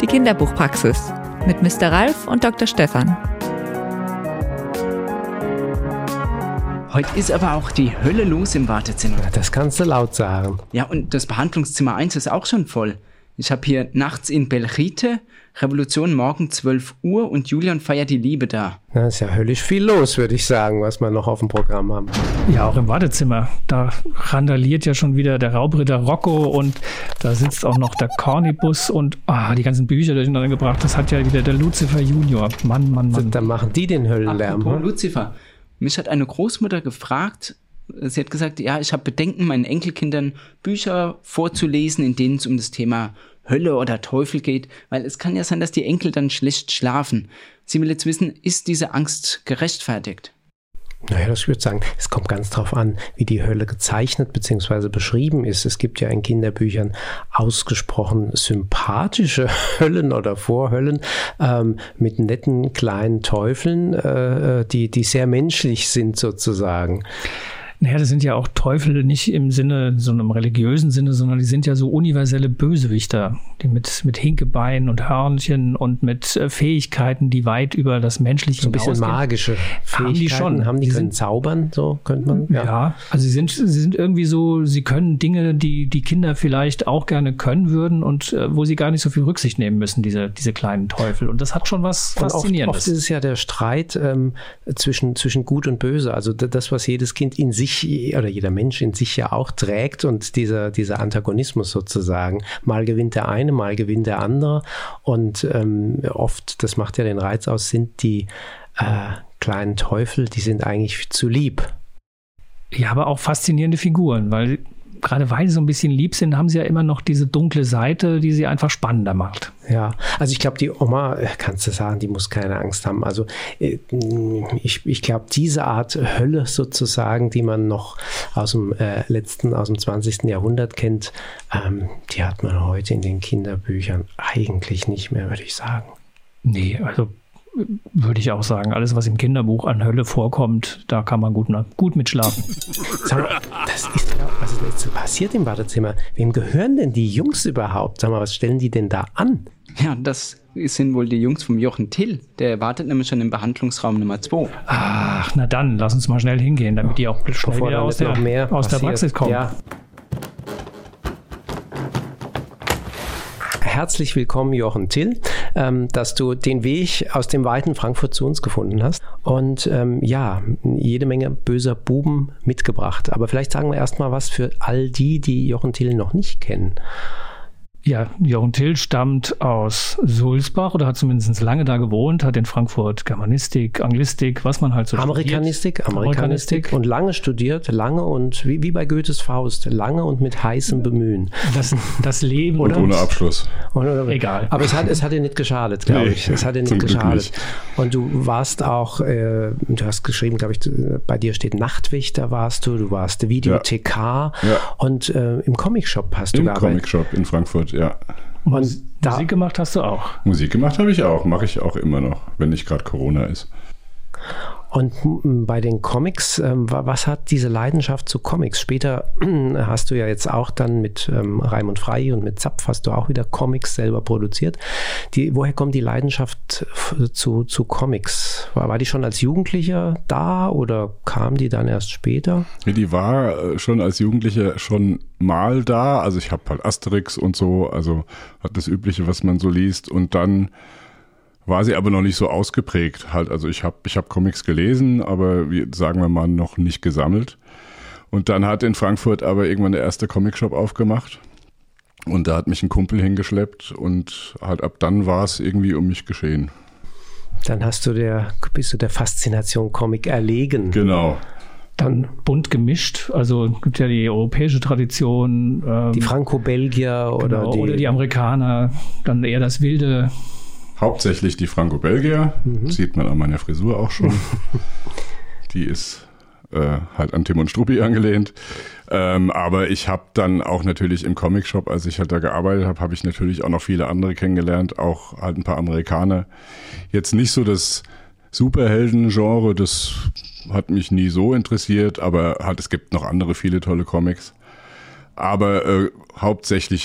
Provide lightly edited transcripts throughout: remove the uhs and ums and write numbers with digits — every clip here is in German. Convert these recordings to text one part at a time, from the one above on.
Die Kinderbuchpraxis mit Mr. Ralf und Dr. Stefan. Heute ist aber auch die Hölle los im Wartezimmer. Das kannst du laut sagen. Ja, und das Behandlungszimmer 1 ist auch schon voll. Ich habe hier nachts in Belchite, Revolution morgen 12 Uhr und Julian feiert die Liebe da. Da ist ja höllisch viel los, würde ich sagen, was wir noch auf dem Programm haben. Ja, auch im Wartezimmer. Da randaliert ja schon wieder der Raubritter Rocco und da sitzt auch noch der Cornibus und die ganzen Bücher durcheinander gebracht. Das hat ja wieder der Lucifer Junior. Mann. Dann machen die den Höllenlärm. Apropos Lucifer. Mich hat eine Großmutter gefragt, sie hat gesagt, ja, ich habe Bedenken, meinen Enkelkindern Bücher vorzulesen, in denen es um das Thema Hölle oder Teufel geht, weil es kann ja sein, dass die Enkel dann schlecht schlafen. Sie will jetzt wissen, ist diese Angst gerechtfertigt? Naja, das würde ich sagen, es kommt ganz drauf an, wie die Hölle gezeichnet bzw. beschrieben ist. Es gibt ja in Kinderbüchern ausgesprochen sympathische Höllen oder Vorhöllen mit netten kleinen Teufeln, die sehr menschlich sind sozusagen. Naja, das sind ja auch Teufel nicht im Sinne, so einem religiösen Sinne, sondern die sind ja so universelle Bösewichter, die mit Hinkebeinen und Hörnchen und mit Fähigkeiten, die weit über das Menschliche hinausgehen. So ein bisschen magische Fähigkeiten die können zaubern, so könnte man. Ja, also sie sind irgendwie so, sie können Dinge, die Kinder vielleicht auch gerne können würden und wo sie gar nicht so viel Rücksicht nehmen müssen, diese kleinen Teufel. Und das hat schon was Faszinierendes. Oft ist es ja der Streit zwischen Gut und Böse, also das, was jedes Kind in sich oder jeder Mensch in sich ja auch trägt und dieser Antagonismus sozusagen. Mal gewinnt der eine, mal gewinnt der andere und oft, das macht ja den Reiz aus, sind die kleinen Teufel, die sind eigentlich zu lieb. Ja, aber auch faszinierende Figuren, weil sie so ein bisschen lieb sind, haben sie ja immer noch diese dunkle Seite, die sie einfach spannender macht. Ja, also ich glaube, die Oma, kannst du sagen, die muss keine Angst haben. Also ich glaube, diese Art Hölle sozusagen, die man noch aus dem 20. Jahrhundert kennt, die hat man heute in den Kinderbüchern eigentlich nicht mehr, würde ich sagen. Nee, also würde ich auch sagen, alles, was im Kinderbuch an Hölle vorkommt, da kann man gut mitschlafen. Sag mal, was ist jetzt passiert im Wartezimmer? Wem gehören denn die Jungs überhaupt? Sag mal, was stellen die denn da an? Ja, das sind wohl die Jungs vom Jochen Till. Der wartet nämlich schon im Behandlungsraum Nummer 2. Ach, na dann, lass uns mal schnell hingehen, damit die auch schnell wieder aus der Praxis kommen. Ja. Herzlich willkommen, Jochen Till, dass du den Weg aus dem weiten Frankfurt zu uns gefunden hast und jede Menge böser Buben mitgebracht. Aber vielleicht sagen wir erstmal was für all die Jochen Till noch nicht kennen. Ja, Jochen Till stammt aus Sulzbach oder hat zumindest lange da gewohnt, hat in Frankfurt Germanistik, Anglistik, was man halt so Amerikanistik und lange studiert, lange und wie bei Goethes Faust, lange und mit heißem Bemühen. Das Leben. Und ohne Abschluss. Egal. Aber es hat dir nicht geschadet, glaube ich. Es hat dir nicht geschadet. Und du warst auch, du hast geschrieben, glaube ich, bei dir steht Nachtwächter warst du warst Videothekar und im Comicshop hast du gearbeitet. Im Comicshop in Frankfurt. Ja. Und Musik gemacht hast du auch? Musik gemacht habe ich auch, mache ich auch immer noch, wenn nicht gerade Corona ist. Und bei den Comics, was hat diese Leidenschaft zu Comics? Später hast du ja jetzt auch dann mit Raimund Frey und mit Zapf hast du auch wieder Comics selber produziert. Woher kommt die Leidenschaft zu Comics? War die schon als Jugendlicher da oder kam die dann erst später? Die war schon als Jugendlicher schon mal da. Also ich habe halt Asterix und so, also hat das Übliche, was man so liest. Und dann war sie aber noch nicht so ausgeprägt. Halt, also ich hab Comics gelesen, aber sagen wir mal noch nicht gesammelt. Und dann hat in Frankfurt aber irgendwann der erste Comicshop aufgemacht. Und da hat mich ein Kumpel hingeschleppt und halt ab dann war es irgendwie um mich geschehen. Dann bist du der Faszination Comic erlegen. Genau. Dann bunt gemischt, also es gibt ja die europäische Tradition. Die Franco-Belgier oder die Amerikaner, dann eher das wilde. Hauptsächlich die Franco-Belgier, sieht man an meiner Frisur auch schon. Die ist halt an Tim und Struppi angelehnt. Aber ich habe dann auch natürlich im Comicshop, als ich halt da gearbeitet habe, habe ich natürlich auch noch viele andere kennengelernt, auch halt ein paar Amerikaner. Jetzt nicht so das Superhelden-Genre, das hat mich nie so interessiert, aber halt es gibt noch andere viele tolle Comics. Aber hauptsächlich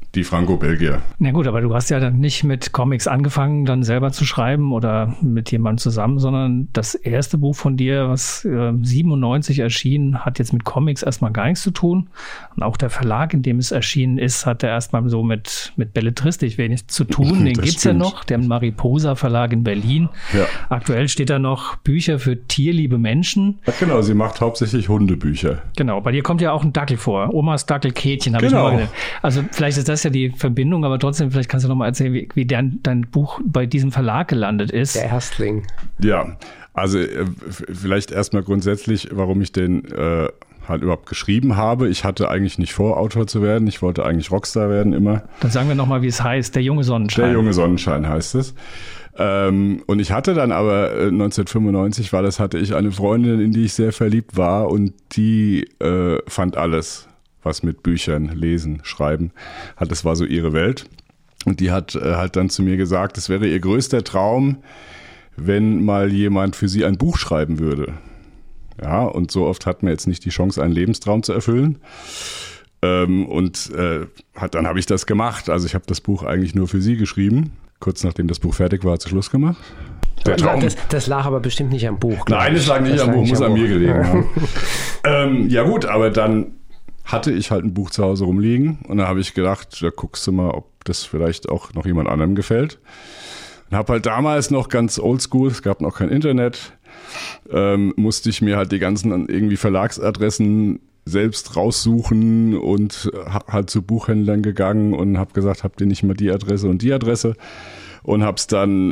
Die Franco-Belgier. Na gut, aber du hast ja dann nicht mit Comics angefangen, dann selber zu schreiben oder mit jemandem zusammen, sondern das erste Buch von dir, was 97 erschien, hat jetzt mit Comics erstmal gar nichts zu tun. Und auch der Verlag, in dem es erschienen ist, hat ja erstmal so mit Belletristik wenig zu tun. Den gibt's ja noch, der Mariposa Verlag in Berlin. Ja. Aktuell steht da noch Bücher für tierliebe Menschen. Ja, genau, sie macht hauptsächlich Hundebücher. Genau, bei dir kommt ja auch ein Dackel vor. Omas Dackel Kätchen, habe ich mal gesehen. Also vielleicht ist das ja die Verbindung, aber trotzdem, vielleicht kannst du noch mal erzählen, wie dein Buch bei diesem Verlag gelandet ist. Der Erstling. Ja, also vielleicht erstmal grundsätzlich, warum ich den halt überhaupt geschrieben habe. Ich hatte eigentlich nicht vor, Autor zu werden. Ich wollte eigentlich Rockstar werden immer. Dann sagen wir noch mal, wie es heißt. Der junge Sonnenschein. Der junge Sonnenschein heißt es. Und ich hatte dann aber 1995 hatte ich eine Freundin, in die ich sehr verliebt war und die fand alles, was mit Büchern, Lesen, Schreiben hat. Das war so ihre Welt. Und die hat halt dann zu mir gesagt, es wäre ihr größter Traum, wenn mal jemand für sie ein Buch schreiben würde. Ja, und so oft hat man jetzt nicht die Chance, einen Lebenstraum zu erfüllen. Dann habe ich das gemacht. Also ich habe das Buch eigentlich nur für sie geschrieben. Kurz nachdem das Buch fertig war, hat sie Schluss gemacht. Das lag aber bestimmt nicht am Buch. Nein, es lag nicht am Buch, muss an mir gelegen haben. Ja gut, aber dann hatte ich halt ein Buch zu Hause rumliegen und da habe ich gedacht, da guckst du mal, ob das vielleicht auch noch jemand anderem gefällt. Und habe halt damals noch ganz oldschool, es gab noch kein Internet, musste ich mir halt die ganzen irgendwie Verlagsadressen selbst raussuchen und halt zu Buchhändlern gegangen und habe gesagt, habt ihr nicht mal die Adresse und die Adresse? Und habe es dann,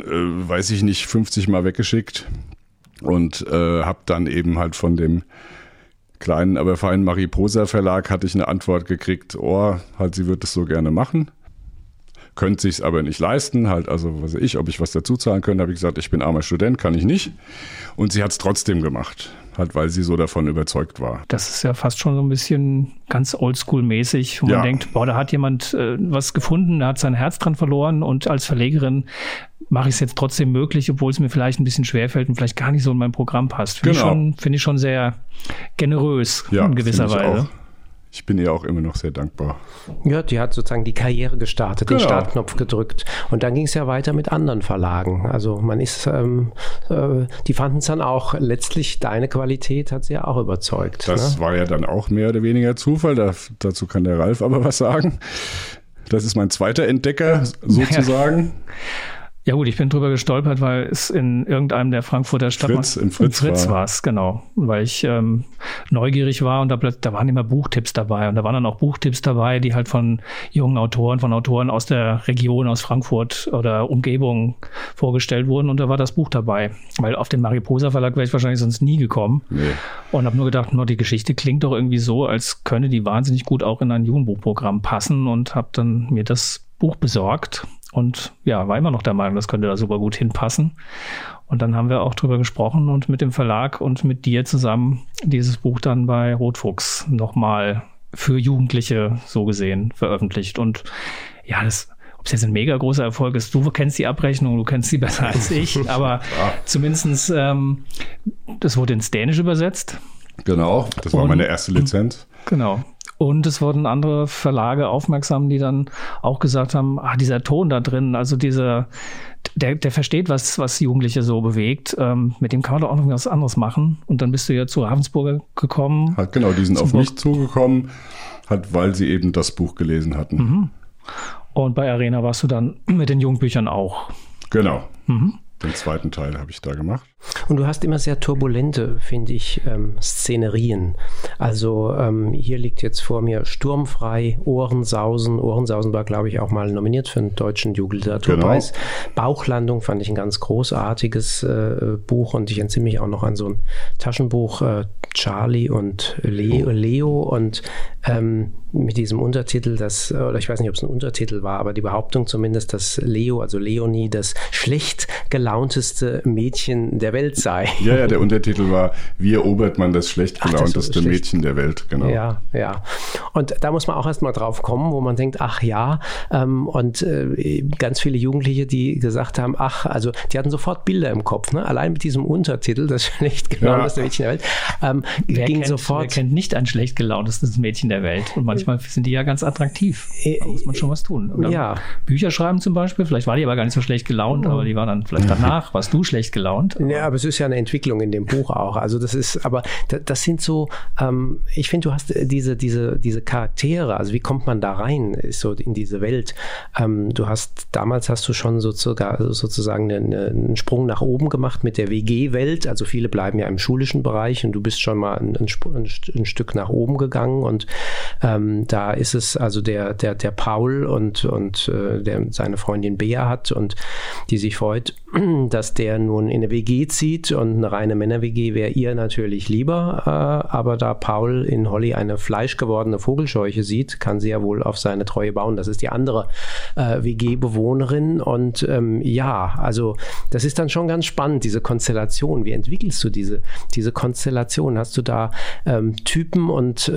50 Mal weggeschickt und habe dann eben halt von dem kleinen, aber feinen Mariposa Verlag hatte ich eine Antwort gekriegt, sie wird es so gerne machen, könnte sich's aber nicht leisten, ob ich was dazu zahlen könnte, habe ich gesagt, ich bin armer Student, kann ich nicht. Und sie hat es trotzdem gemacht, weil sie so davon überzeugt war. Das ist ja fast schon so ein bisschen ganz oldschool-mäßig, wo man denkt, da hat jemand was gefunden, er hat sein Herz dran verloren und als Verlegerin mache ich es jetzt trotzdem möglich, obwohl es mir vielleicht ein bisschen schwerfällt und vielleicht gar nicht so in mein Programm passt. Finde ich schon sehr generös in gewisser Weise. Ich bin ihr auch immer noch sehr dankbar. Ja, die hat sozusagen die Karriere gestartet, den Startknopf gedrückt. Und dann ging es ja weiter mit anderen Verlagen. Also die fanden es dann auch, letztlich deine Qualität hat sie ja auch überzeugt. Das war ja dann auch mehr oder weniger Zufall. Dazu kann der Ralf aber was sagen. Das ist mein zweiter Entdecker sozusagen. Ja gut, ich bin drüber gestolpert, weil es in irgendeinem der Frankfurter Fritz war es, genau. Weil ich neugierig war und da waren immer Buchtipps dabei. Und da waren dann auch Buchtipps dabei, die halt von jungen Autoren, von Autoren aus der Region, aus Frankfurt oder Umgebung vorgestellt wurden. Und da war das Buch dabei. Weil auf den Mariposa Verlag wäre ich wahrscheinlich sonst nie gekommen. Nee. Und habe nur gedacht, die Geschichte klingt doch irgendwie so, als könne die wahnsinnig gut auch in ein Jugendbuchprogramm passen. Und habe dann mir das Buch besorgt. Und war immer noch der Meinung, das könnte da super gut hinpassen. Und dann haben wir auch drüber gesprochen und mit dem Verlag und mit dir zusammen dieses Buch dann bei Rotfuchs nochmal für Jugendliche so gesehen veröffentlicht. Und ob es jetzt ein mega großer Erfolg ist, du kennst die Abrechnung, du kennst sie besser als ich, aber zumindestens das wurde ins Dänische übersetzt. Genau, das war meine erste Lizenz. Genau. Und es wurden andere Verlage aufmerksam, die dann auch gesagt haben, dieser Ton da drin, also der versteht, was Jugendliche so bewegt, mit dem kann man doch auch noch was anderes machen. Und dann bist du ja zu Ravensburger gekommen. Die sind auf mich zugekommen, weil sie eben das Buch gelesen hatten. Mhm. Und bei Arena warst du dann mit den Jugendbüchern auch. Genau. Mhm. Den zweiten Teil habe ich da gemacht. Und du hast immer sehr turbulente, finde ich, Szenerien. Also hier liegt jetzt vor mir Sturmfrei, Ohrensausen. Ohrensausen war, glaube ich, auch mal nominiert für einen deutschen Jugendliteraturpreis. Genau. Bauchlandung fand ich ein ganz großartiges Buch und ich entsinne mich auch noch an so ein Taschenbuch Charlie und Leo und mit diesem Untertitel, oder ich weiß nicht, ob es ein Untertitel war, aber die Behauptung zumindest, dass Leo, also Leonie, das schlecht gelaunteste Mädchen der der Welt sei. Ja, der Untertitel war, wie erobert man das schlecht gelaunteste Mädchen der Welt, genau. Ja. Und da muss man auch erstmal drauf kommen, wo man denkt, ach ja, und ganz viele Jugendliche, die gesagt haben, also die hatten sofort Bilder im Kopf, ne? Allein mit diesem Untertitel, das schlecht gelaunteste Mädchen der Welt, wer kennt nicht ein schlecht gelauntestes Mädchen der Welt? Und manchmal sind die ja ganz attraktiv. Da muss man schon was tun. Oder Bücher schreiben zum Beispiel, vielleicht war die aber gar nicht so schlecht gelaunt, aber die war dann vielleicht danach, warst du schlecht gelaunt. Ja, aber es ist ja eine Entwicklung in dem Buch auch. Also das sind so, ich finde, du hast diese Charaktere, also wie kommt man da rein, so in diese Welt? Damals hast du schon sozusagen einen Sprung nach oben gemacht mit der WG-Welt, also viele bleiben ja im schulischen Bereich und du bist schon mal ein Stück nach oben gegangen und da ist es also der Paul und der seine Freundin Bea hat und die sich freut, dass der nun in eine WG zieht und eine reine Männer-WG wäre ihr natürlich lieber, aber da Paul in Holly eine fleischgewordene Vogelscheuche sieht, kann sie ja wohl auf seine Treue bauen. Das ist die andere WG-Bewohnerin und also das ist dann schon ganz spannend, diese Konstellation. Wie entwickelst du diese Konstellation? Hast du da Typen und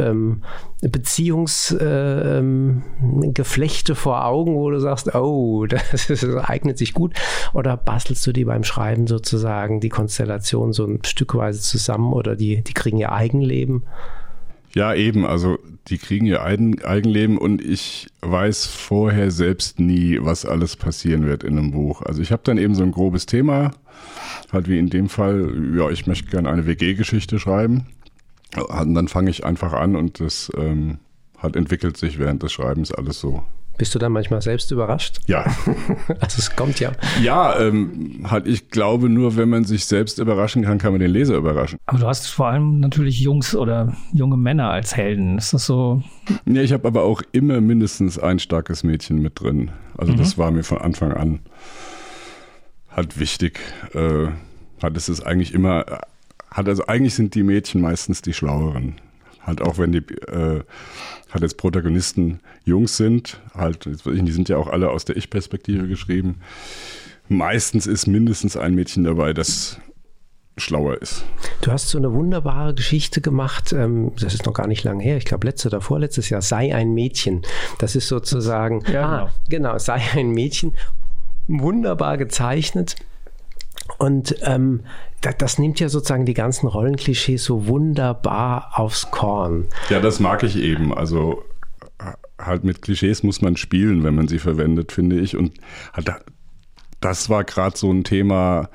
Beziehungsgeflechte vor Augen, wo du sagst, oh, das eignet sich gut? Oder bastelst du die beim Schreiben sozusagen, die Konstellation so ein Stückweise zusammen oder die kriegen ihr Eigenleben? Ja, eben, also die kriegen ihr Eigenleben und ich weiß vorher selbst nie, was alles passieren wird in einem Buch. Also ich habe dann eben so ein grobes Thema, halt wie in dem Fall, ja, ich möchte gerne eine WG-Geschichte schreiben. Und dann fange ich einfach an und das entwickelt sich während des Schreibens alles so. Bist du dann manchmal selbst überrascht? Ja. Also es kommt ja. Ja, ich glaube, nur wenn man sich selbst überraschen kann, kann man den Leser überraschen. Aber du hast vor allem natürlich Jungs oder junge Männer als Helden. Ist das so? Ja, ich habe aber auch immer mindestens ein starkes Mädchen mit drin. Also das war mir von Anfang an halt wichtig. Es ist eigentlich immer, eigentlich sind die Mädchen meistens die Schlaueren. Halt auch wenn die jetzt Protagonisten Jungs sind, die sind ja auch alle aus der Ich-Perspektive geschrieben. Meistens ist mindestens ein Mädchen dabei, das schlauer ist. Du hast so eine wunderbare Geschichte gemacht, das ist noch gar nicht lange her, ich glaube letztes Jahr, Sei ein Mädchen. Das ist sozusagen, genau, Sei ein Mädchen, wunderbar gezeichnet. Und das nimmt ja sozusagen die ganzen Rollenklischees so wunderbar aufs Korn. Ja, das mag ich eben. Also halt mit Klischees muss man spielen, wenn man sie verwendet, finde ich. Und das war gerade so ein Thema,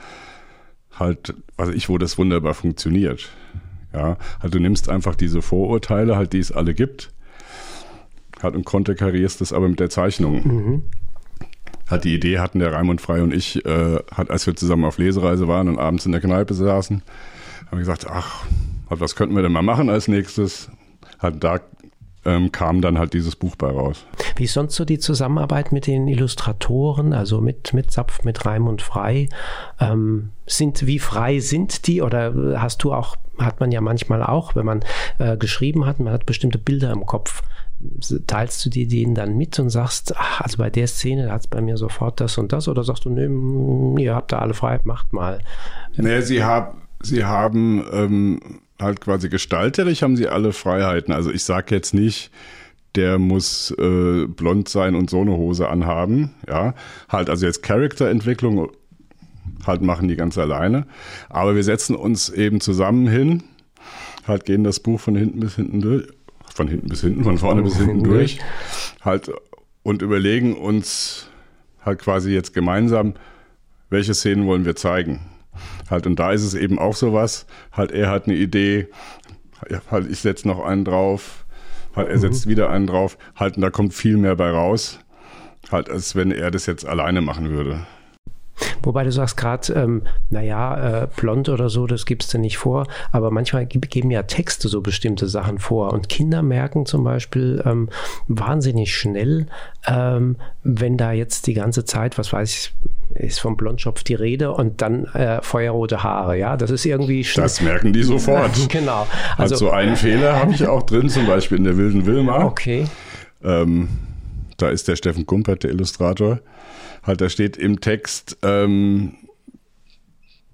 wo das wunderbar funktioniert. Ja, du nimmst einfach diese Vorurteile, die es alle gibt, und konterkarierst das aber mit der Zeichnung. Mhm. Die Idee hatten der Raimund Frey und ich, als wir zusammen auf Lesereise waren und abends in der Kneipe saßen, haben wir gesagt, was könnten wir denn mal machen als nächstes? Da kam dann dieses Buch bei raus. Wie ist sonst so die Zusammenarbeit mit den Illustratoren, also mit Zapf, mit Raimund Frey? Wie frei sind die oder hat man ja manchmal auch, wenn man geschrieben hat, man hat bestimmte Bilder im Kopf. Teilst du dir den dann mit und sagst, also bei der Szene hat es bei mir sofort das und das, oder sagst du, nö, ihr habt da alle Freiheit, macht mal? Nee, sie haben quasi gestalterisch haben sie alle Freiheiten. Also ich sage jetzt nicht, der muss blond sein und so eine Hose anhaben. Ja, also jetzt Charakterentwicklung machen die ganz alleine. Aber wir setzen uns eben zusammen hin, gehen das Buch von hinten bis hinten durch. Von vorne bis hinten durch, und überlegen uns quasi jetzt gemeinsam, welche Szenen wollen wir zeigen. Und da ist es eben auch sowas, er hat eine Idee, ich setze noch einen drauf, er setzt wieder einen drauf, und da kommt viel mehr bei raus, als wenn er das jetzt alleine machen würde. Wobei du sagst gerade, blond oder so, das gibst du nicht vor, aber manchmal geben ja Texte so bestimmte Sachen vor und Kinder merken zum Beispiel wahnsinnig schnell, wenn da jetzt die ganze Zeit, was weiß ich, ist vom Blondschopf die Rede und dann feuerrote Haare, ja, das ist irgendwie schnell. Das merken die sofort. Genau. Also einen Fehler habe ich auch drin, zum Beispiel in der Wilden Wilma. Okay. Da ist der Steffen Gumpert, der Illustrator. Da steht im Text,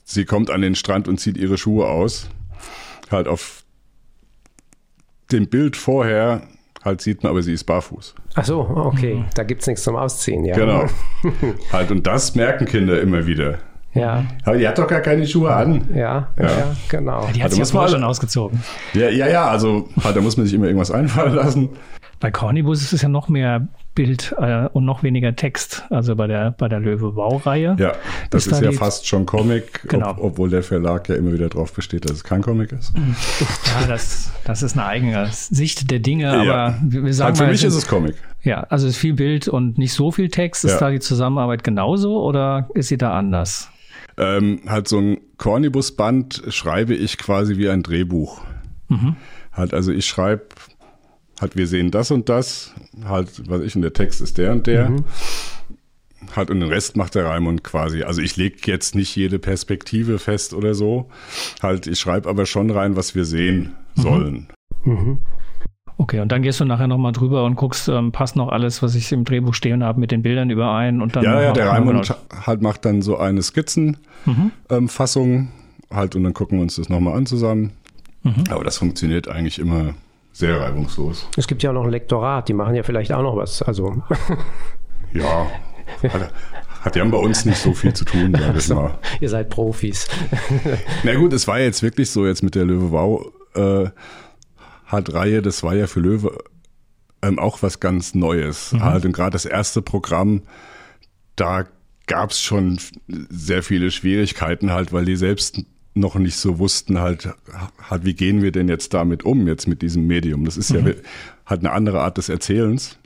sie kommt an den Strand und zieht ihre Schuhe aus. Halt auf dem Bild vorher halt sieht man, aber sie ist barfuß. Ach so, okay. Da gibt es nichts zum Ausziehen, ja. Genau. Halt, und das merken Kinder immer wieder. Ja. Aber die hat doch gar keine Schuhe an. Ja, genau. Die hat sich ja schon ausgezogen. Ja, also halt, da muss man sich immer irgendwas einfallen lassen. Bei Cornibus ist es ja noch mehr Bild und noch weniger Text, also bei der Löwe-Wow-Reihe. Ja, das ist ja fast schon Comic, genau. Obwohl der Verlag ja immer wieder drauf besteht, dass es kein Comic ist. Ja, das ist eine eigene Sicht der Dinge, Ja. aber wir sagen Halt für mal, mich ist es Comic. Ja, also es ist viel Bild und nicht so viel Text. Ist da die Zusammenarbeit genauso oder ist sie da anders? Halt so ein Cornibus-Band schreibe ich quasi wie ein Drehbuch. Halt, also ich schreibe halt, wir sehen das und das, halt, was ich, und der Text ist der und der. Halt, und den Rest macht der Raimund quasi. Also ich lege jetzt nicht jede Perspektive fest oder so. Halt, ich schreibe aber schon rein, was wir sehen sollen. Okay, und dann gehst du nachher nochmal drüber und guckst, passt noch alles, was ich im Drehbuch stehen habe, mit den Bildern überein? Und dann Ja, der Raimund halt macht dann so eine Skizzenfassung, halt, und dann gucken wir uns das nochmal an zusammen. Aber das funktioniert eigentlich immer sehr reibungslos. Es gibt ja auch noch ein Lektorat, die machen ja vielleicht auch noch was. Also. Ja, die haben bei uns nicht so viel zu tun, sag ich mal. Ihr seid Profis. Na gut, es war jetzt wirklich so, jetzt mit der Löwe-Wow halt Reihe, das war ja für Löwe auch was ganz Neues. Halt, und gerade das erste Programm, da gab es schon sehr viele Schwierigkeiten halt, weil die selbst noch nicht so wussten halt, wie gehen wir denn jetzt damit um, jetzt mit diesem Medium. Das ist ja halt eine andere Art des Erzählens.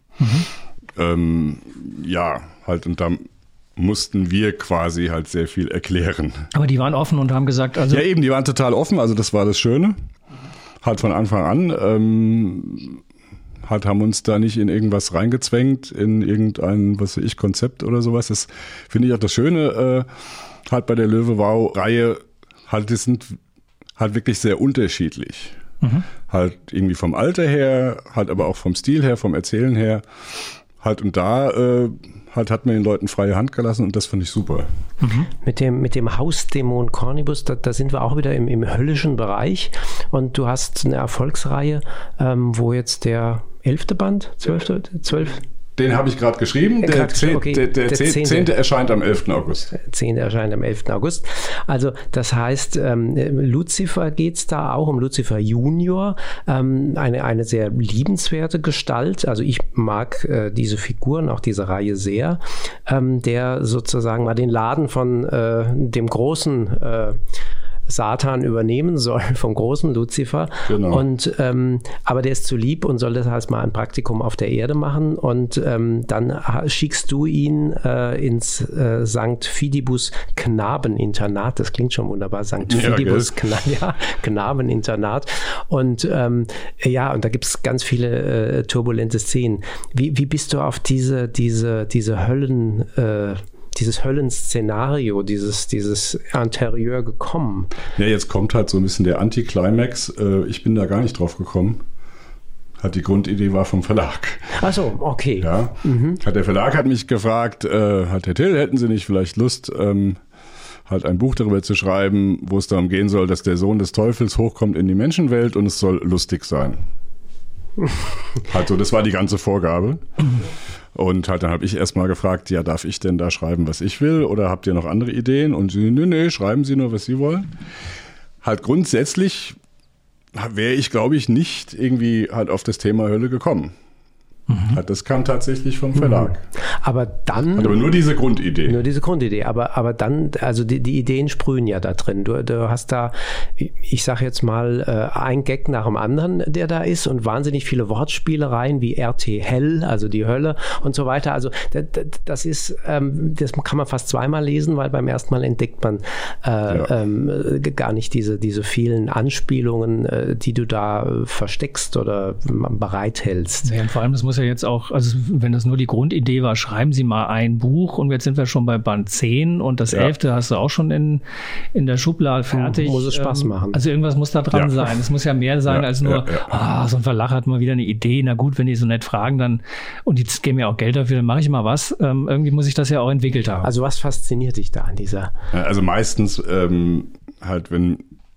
Ja, halt, und da mussten wir quasi halt sehr viel erklären. Aber die waren offen und haben gesagt, also. Ja, eben, die waren total offen, also das war das Schöne. Halt von Anfang an, halt haben uns da nicht in irgendwas reingezwängt, in irgendein, was weiß ich, Konzept oder sowas. Das finde ich auch das Schöne, halt bei der Löwe-Wow-Reihe, halt, die sind halt wirklich sehr unterschiedlich. Halt irgendwie vom Alter her, halt aber auch vom Stil her, vom Erzählen her. Halt, und da halt hat man den Leuten freie Hand gelassen und das fand ich super. Mit dem Hausdämon Cornibus, da sind wir auch wieder im höllischen Bereich und du hast eine Erfolgsreihe, wo jetzt der 11. Band, 12. Den habe ich gerade geschrieben. Der 10. erscheint am 11. August. 10. erscheint am 11. August. Also das heißt, Lucifer geht es da auch, um Lucifer Junior. Eine sehr liebenswerte Gestalt. Also ich mag diese Figuren, auch diese Reihe sehr. Der sozusagen mal den Laden von dem großen Satan übernehmen soll, vom großen Lucifer. Genau. Und aber der ist zu lieb und soll das halt mal ein Praktikum auf der Erde machen. Und dann schickst du ihn ins St. Fidibus Knabeninternat. Das klingt schon wunderbar, St. Fidibus Knabeninternat. Und und da gibt es ganz viele turbulente Szenen. Wie bist du auf diese Höllen dieses Höllenszenario, dieses Interieur gekommen? Ja, jetzt kommt halt so ein bisschen der Antiklimax. Ich bin da gar nicht drauf gekommen. Halt, die Grundidee war vom Verlag. Ach so, okay. Ja. Der Verlag hat mich gefragt, hat Herr Till, hätten Sie nicht vielleicht Lust, halt ein Buch darüber zu schreiben, wo es darum gehen soll, dass der Sohn des Teufels hochkommt in die Menschenwelt und es soll lustig sein. Halt so, das war die ganze Vorgabe. Und halt, dann habe ich erstmal gefragt, ja, darf ich denn da schreiben, was ich will? Oder habt ihr noch andere Ideen? Und sie, nee, schreiben Sie nur, was Sie wollen. Halt grundsätzlich wäre ich, glaube ich, nicht irgendwie halt auf das Thema Hölle gekommen. Halt, das kam tatsächlich vom Verlag. Aber dann... Hat aber nur diese Grundidee. Nur diese Grundidee. Aber dann, also die Ideen sprühen ja da drin. Du hast da, ich sage jetzt mal, ein Gag nach dem anderen, der da ist und wahnsinnig viele Wortspielereien wie RT Hell, also die Hölle und so weiter. Also das ist, das kann man fast zweimal lesen, weil beim ersten Mal entdeckt man gar nicht diese vielen Anspielungen, die du da versteckst oder bereithältst. Ja, und vor allem, das muss ja ja jetzt auch, also wenn das nur die Grundidee war, schreiben Sie mal ein Buch und jetzt sind wir schon bei Band 10 und das 11. hast du auch schon in der Schublade fertig. Muss es Spaß machen. Also irgendwas muss da dran sein. Es muss ja mehr sein als nur, so ein Verlag hat mal wieder eine Idee. Na gut, wenn die so nett fragen, dann, und die geben mir auch Geld dafür, dann mache ich mal was. Irgendwie muss ich das ja auch entwickelt haben. Also was fasziniert dich da an dieser? Also meistens halt, wenn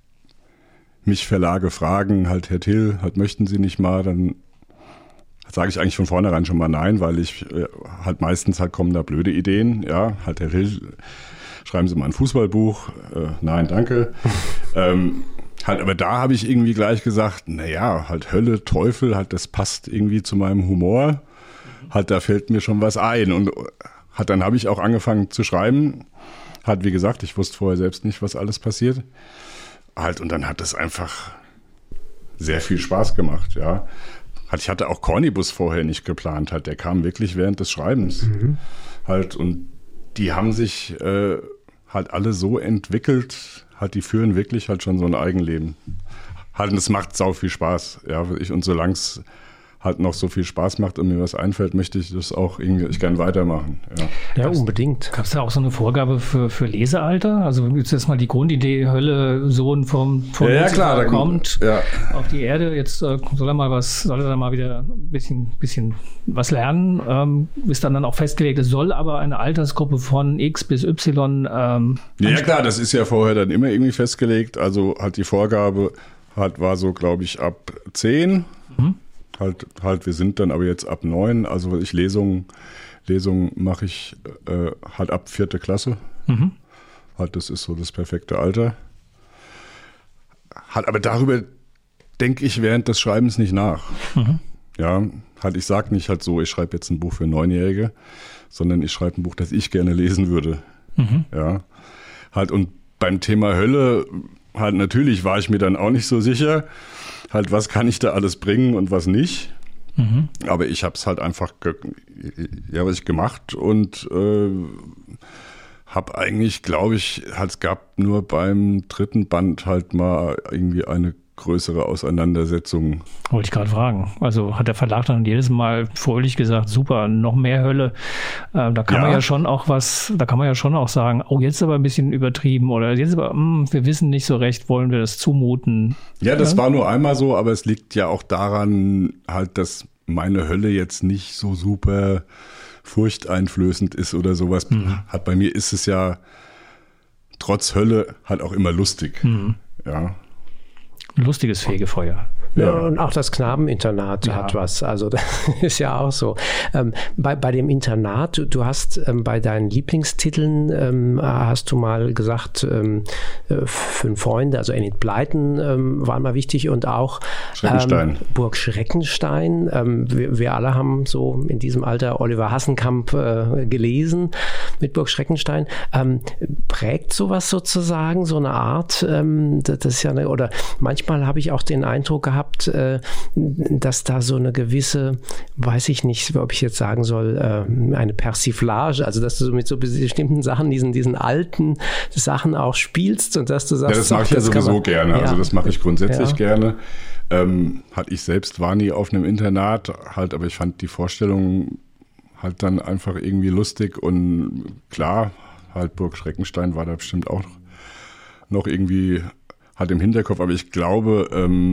mich Verlage fragen, halt, Herr Till, halt, möchten Sie nicht mal, dann sage ich eigentlich von vornherein schon mal nein, weil ich halt meistens halt kommen da blöde Ideen, ja, halt, Herr Till, schreiben Sie mal ein Fußballbuch, nein, danke. Halt, aber da habe ich irgendwie gleich gesagt, naja, halt Hölle, Teufel, halt, das passt irgendwie zu meinem Humor, halt, da fällt mir schon was ein und halt, dann habe ich auch angefangen zu schreiben, halt, wie gesagt, ich wusste vorher selbst nicht, was alles passiert. Halt, und dann hat es einfach sehr viel Spaß gemacht, ja. Halt, ich hatte auch Cornybus vorher nicht geplant, halt, der kam wirklich während des Schreibens. Halt, und die haben sich halt alle so entwickelt, halt, die führen wirklich halt schon so ein Eigenleben. Halt, und es macht sau viel Spaß, ja. Und solange es halt noch so viel Spaß macht und mir was einfällt, möchte ich das auch irgendwie gern weitermachen. Ja, unbedingt. Gab es da auch so eine Vorgabe für Lesealter? Also jetzt mal die Grundidee, Hölle, Sohn vom klar, kommt auf die Erde, jetzt soll er mal wieder ein bisschen was lernen. Ist dann auch festgelegt, es soll aber eine Altersgruppe von X bis Y. Ja klar, das ist ja vorher dann immer irgendwie festgelegt. Also halt die Vorgabe war so, glaube ich, ab 10. Halt, wir sind dann aber jetzt ab 9, also Lesungen mache ich halt ab 4. Klasse. Halt, das ist so das perfekte Alter. Halt, aber darüber denke ich während des Schreibens nicht nach. Ja, halt, ich sage nicht halt so, ich schreibe jetzt ein Buch für 9-Jährige, sondern ich schreibe ein Buch, das ich gerne lesen würde. Ja, halt, und beim Thema Hölle, halt, natürlich war ich mir dann auch nicht so sicher, halt, was kann ich da alles bringen und was nicht. Aber ich habe es halt einfach gemacht und habe eigentlich, glaube ich, halt, es gab nur beim 3. Band halt mal irgendwie eine größere Auseinandersetzung. Wollte ich gerade fragen. Also hat der Verlag dann jedes Mal fröhlich gesagt, super, noch mehr Hölle. Da kann man ja schon auch sagen, oh, jetzt aber ein bisschen übertrieben oder jetzt aber, wir wissen nicht so recht, wollen wir das zumuten? Ja, das war nur einmal so, aber es liegt ja auch daran halt, dass meine Hölle jetzt nicht so super furchteinflößend ist oder sowas. Halt, bei mir ist es ja trotz Hölle halt auch immer lustig. Ja. Ein lustiges Fegefeuer. Ja, und auch das Knabeninternat hat was. Also das ist ja auch so. Bei dem Internat, du hast bei deinen Lieblingstiteln, hast du mal gesagt, 5 Freunde, also Enid Blyton waren mal wichtig und auch Burg Schreckenstein. Wir alle haben so in diesem Alter Oliver Hassenkamp gelesen mit Burg Schreckenstein. Prägt sowas sozusagen, so eine Art, das ist ja oder manchmal habe ich auch den Eindruck gehabt, dass da so eine gewisse, weiß ich nicht, ob ich jetzt sagen soll, eine Persiflage, also dass du mit so bestimmten Sachen, diesen alten Sachen auch spielst und dass du sagst, ja, das mache ich ja sowieso gerne, also das mache ich grundsätzlich gerne. Halt, ich selbst war nie auf einem Internat, halt, aber ich fand die Vorstellung halt dann einfach irgendwie lustig und klar, halt Burg Schreckenstein war da bestimmt auch noch irgendwie halt im Hinterkopf, aber ich glaube,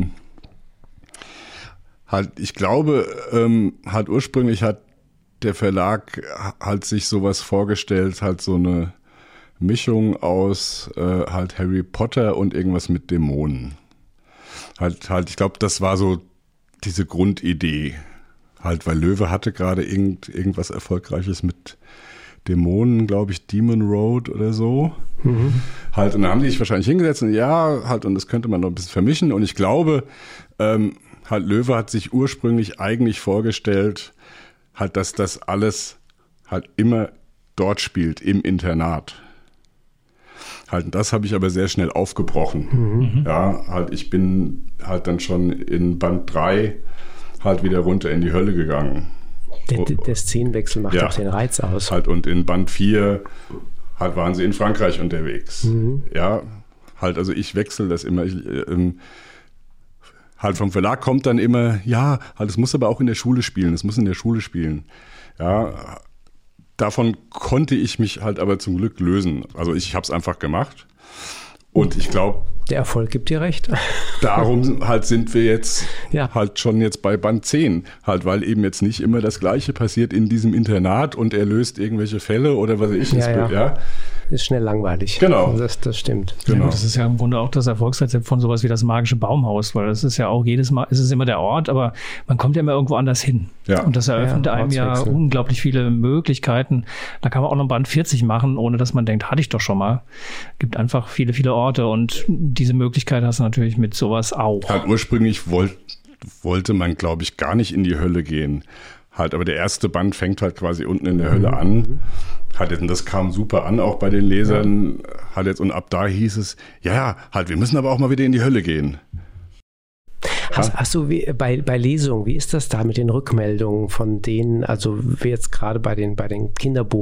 halt ursprünglich hat der Verlag halt sich sowas vorgestellt, halt so eine Mischung aus halt Harry Potter und irgendwas mit Dämonen. Halt, ich glaube, das war so diese Grundidee. Halt, weil Loewe hatte gerade irgendwas Erfolgreiches mit Dämonen, glaube ich, Demon Road oder so. Halt, und dann haben die sich wahrscheinlich hingesetzt und halt, und das könnte man noch ein bisschen vermischen. Und ich glaube, halt, Loewe hat sich ursprünglich eigentlich vorgestellt, halt, dass das alles halt immer dort spielt, im Internat. Halt, das habe ich aber sehr schnell aufgebrochen. Ja, halt, ich bin halt dann schon in Band 3 halt wieder runter in die Hölle gegangen. Der Szenenwechsel macht auch den Reiz aus. Halt, und in Band 4 halt waren sie in Frankreich unterwegs. Ja, halt, also ich wechsle das immer. Halt vom Verlag kommt dann immer, ja, halt, es muss aber auch in der Schule spielen, es muss in der Schule spielen. Ja, davon konnte ich mich halt aber zum Glück lösen. Also ich habe es einfach gemacht und ich glaube, der Erfolg gibt dir recht. Darum halt sind wir jetzt halt schon jetzt bei Band 10, halt, weil eben jetzt nicht immer das Gleiche passiert in diesem Internat und er löst irgendwelche Fälle oder was weiß ich. Ja. Ist schnell langweilig. Genau. Das stimmt. Genau. Ja, das ist ja im Grunde auch das Erfolgsrezept von sowas wie das magische Baumhaus, weil das ist ja auch jedes Mal, es ist immer der Ort, aber man kommt ja immer irgendwo anders hin. Ja. Und das eröffnet einem ja unglaublich viele Möglichkeiten. Da kann man auch noch Band 40 machen, ohne dass man denkt, hatte ich doch schon mal. Gibt einfach viele, viele Orte und diese Möglichkeit hast du natürlich mit sowas auch. Halt ursprünglich wollte man, glaube ich, gar nicht in die Hölle gehen. Halt, aber der erste Band fängt halt quasi unten in der Hölle an. Und das kam super an, auch bei den Lesern. Halt jetzt, und ab da hieß es, halt, wir müssen aber auch mal wieder in die Hölle gehen. Hast du bei Lesungen, wie ist das da mit den Rückmeldungen von denen, also wie jetzt gerade bei den bei den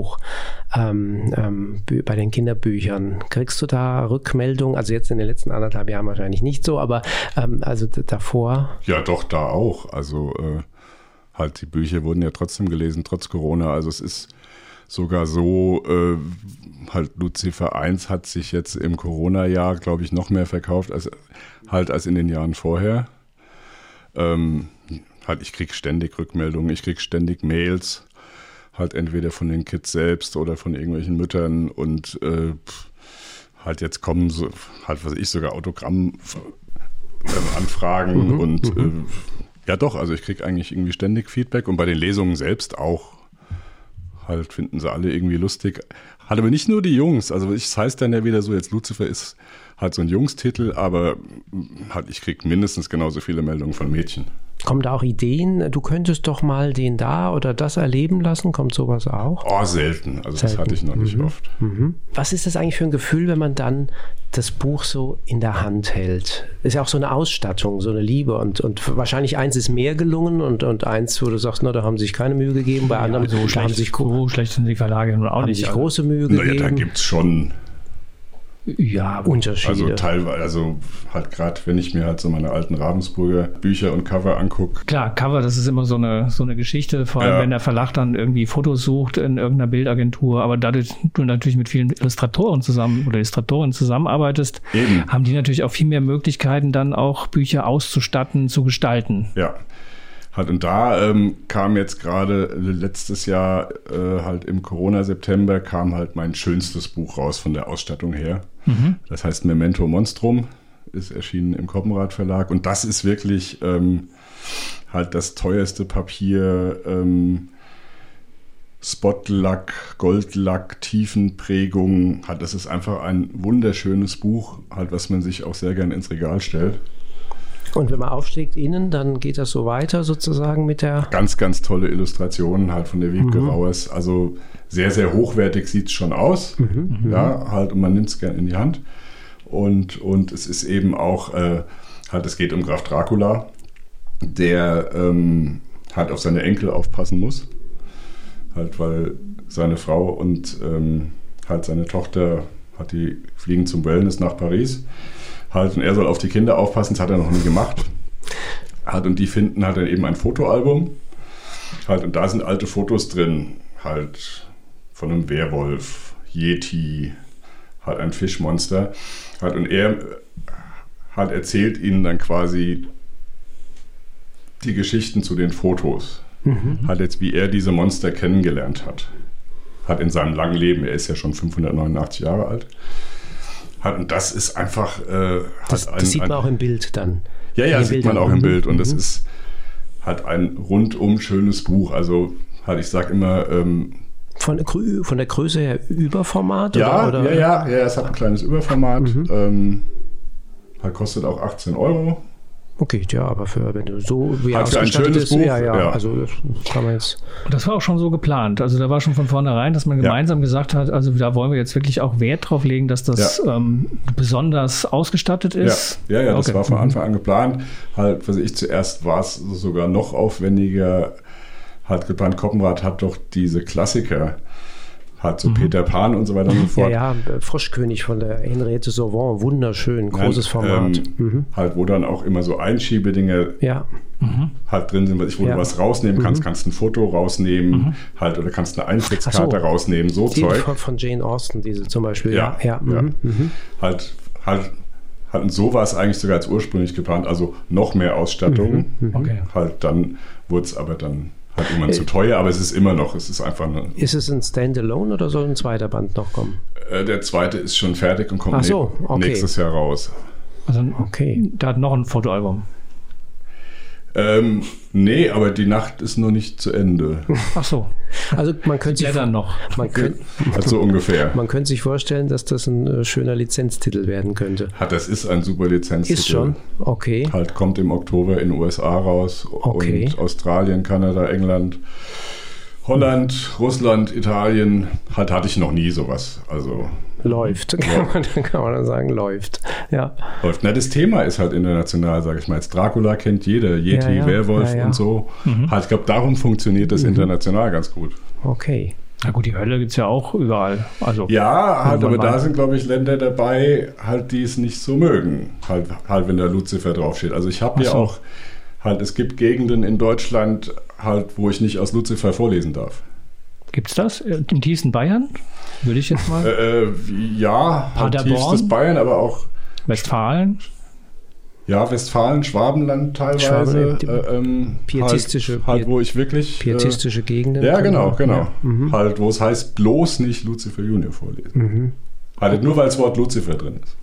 Kinderbüchern, kriegst du da Rückmeldungen? Also jetzt in den letzten 1,5 Jahren wahrscheinlich nicht so, aber also davor? Ja, doch, da auch. Also halt, die Bücher wurden ja trotzdem gelesen, trotz Corona. Also es ist sogar so, halt Lucifer 1 hat sich jetzt im Corona-Jahr, glaube ich, noch mehr verkauft als in den Jahren vorher. Halt, ich kriege ständig Rückmeldungen, ich kriege ständig Mails, halt entweder von den Kids selbst oder von irgendwelchen Müttern und halt jetzt kommen so, halt was ich sogar Autogramm-Anfragen und ja doch, also ich kriege eigentlich irgendwie ständig Feedback und bei den Lesungen selbst auch. Halt finden sie alle irgendwie lustig. Halt aber nicht nur die Jungs. Also es heißt dann ja wieder so, jetzt Lucifer ist halt so ein Jungstitel, aber halt ich kriege mindestens genauso viele Meldungen von Mädchen. Kommen da auch Ideen? Du könntest doch mal den da oder das erleben lassen? Kommt sowas auch? Oh, selten. Also das hatte ich noch nicht oft. Was ist das eigentlich für ein Gefühl, wenn man dann das Buch so in der Hand hält? Ist ja auch so eine Ausstattung, so eine Liebe und wahrscheinlich eins ist mehr gelungen und eins, wo du sagst, na, da haben sie sich keine Mühe gegeben, bei anderen so schlecht sind die Verlage nun auch nicht. Sich große Mühe gegeben. Naja, da gibt es schon Unterschiede. Also teilweise, also halt gerade, wenn ich mir halt so meine alten Ravensburger Bücher und Cover angucke. Klar, Cover, das ist immer so eine Geschichte, vor allem wenn der Verlag dann irgendwie Fotos sucht in irgendeiner Bildagentur, aber dadurch du natürlich mit vielen Illustratorinnen zusammenarbeitest, haben die natürlich auch viel mehr Möglichkeiten, dann auch Bücher auszustatten, zu gestalten. Ja. Halt, und da kam jetzt gerade letztes Jahr halt im Corona-September kam halt mein schönstes Buch raus von der Ausstattung her. Das heißt Memento Monstrum, ist erschienen im Koppenrad Verlag und das ist wirklich halt das teuerste Papier, Spotlack, Goldlack, Tiefenprägung. Halt, das ist einfach ein wunderschönes Buch, halt, was man sich auch sehr gern ins Regal stellt. Und wenn man aufschlägt innen, dann geht das so weiter sozusagen mit der... Ganz, ganz tolle Illustrationen halt von der Wiebke Rauers. Also sehr, sehr hochwertig sieht es schon aus. Ja, halt, und man nimmt es gerne in die Hand. Und es ist eben auch, halt, es geht um Graf Dracula, der halt auf seine Enkel aufpassen muss. Halt, weil seine Frau und halt seine Tochter, halt, die fliegen zum Wellness nach Paris. Halt, und er soll auf die Kinder aufpassen, das hat er noch nie gemacht. Halt, und die finden halt dann eben ein Fotoalbum. Halt, und da sind alte Fotos drin, halt von einem Werwolf, Yeti, halt ein Fischmonster. Halt, und er halt erzählt ihnen dann quasi die Geschichten zu den Fotos. Halt jetzt, wie er diese Monster kennengelernt hat. Halt in seinem langen Leben, er ist ja schon 589 Jahre alt. Und das ist einfach... das sieht man auch im Bild dann. Ja, sieht man auch im Bild. Und das ist halt ein rundum schönes Buch. Also halt, ich sag immer... Von der Größe her Überformat? Ja, oder? Ja, es hat ein kleines Überformat. Halt kostet auch 18 €. Okay, ja, aber wenn du so wie halt für ein schönes Buch. Ja. Also das kann man jetzt. Und das war auch schon so geplant. Also da war schon von vornherein, dass man gemeinsam gesagt hat, also da wollen wir jetzt wirklich auch Wert drauf legen, dass das besonders ausgestattet ist. Ja, das war von Anfang an geplant. Halt, was ich zuerst war es sogar noch aufwendiger. Halt geplant, Koppenrad hat doch diese Klassiker. Halt so Peter Pan und so weiter und so fort. Ja, Froschkönig von der Henriette Sauvant, wunderschön, großes Format. Halt, wo dann auch immer so Einschiebedinge halt drin sind, wo du was rausnehmen kannst, kannst ein Foto rausnehmen, halt, oder kannst eine Eintrittskarte rausnehmen, so die Zeug. Von Jane Austen, diese zum Beispiel. Halt hatten sowas eigentlich sogar als ursprünglich geplant, also noch mehr Ausstattung. Okay. Halt, dann wurde es aber dann halt irgendwann zu teuer, aber es ist immer noch, es ist einfach eine... Ist es ein Standalone oder soll ein zweiter Band noch kommen? Der zweite ist schon fertig und kommt nächstes Jahr raus. Also, da hat noch ein Fotoalbum. Nee, aber die Nacht ist noch nicht zu Ende. Ach so. Also man könnte sich dann noch. Halt so ungefähr. Man könnte sich vorstellen, dass das ein schöner Lizenztitel werden könnte. Das ist ein super Lizenztitel. Ist schon? Okay. Halt kommt im Oktober in den USA raus und Australien, Kanada, England, Holland, Russland, Italien. Halt hatte ich noch nie sowas. Also läuft, kann man dann sagen, läuft. Ja. Läuft. Na, das Thema ist halt international, sage ich mal. Jetzt Dracula kennt jeder, Yeti, Werwolf und so. Halt, ich glaube, darum funktioniert das international ganz gut. Okay. Na gut, die Hölle gibt es ja auch überall. Also, ja, halt, aber da sind, glaube ich, Länder dabei, halt, die es nicht so mögen. Halt wenn da Lucifer draufsteht. Also ich habe ja auch, halt, es gibt Gegenden in Deutschland, halt, wo ich nicht aus Lucifer vorlesen darf. Gibt's das? Im tiefsten Bayern? Würde ich jetzt mal. Ja, halt tiefstes Bayern, aber auch Westfalen? Ja, Westfalen, Schwabenland teilweise. Pietistische, halt, wo ich wirklich... Pietistische Gegenden. Ja, genau. Ja. Halt, wo es heißt, bloß nicht Lucifer Junior vorlesen. Halt nur, weil das Wort Lucifer drin ist.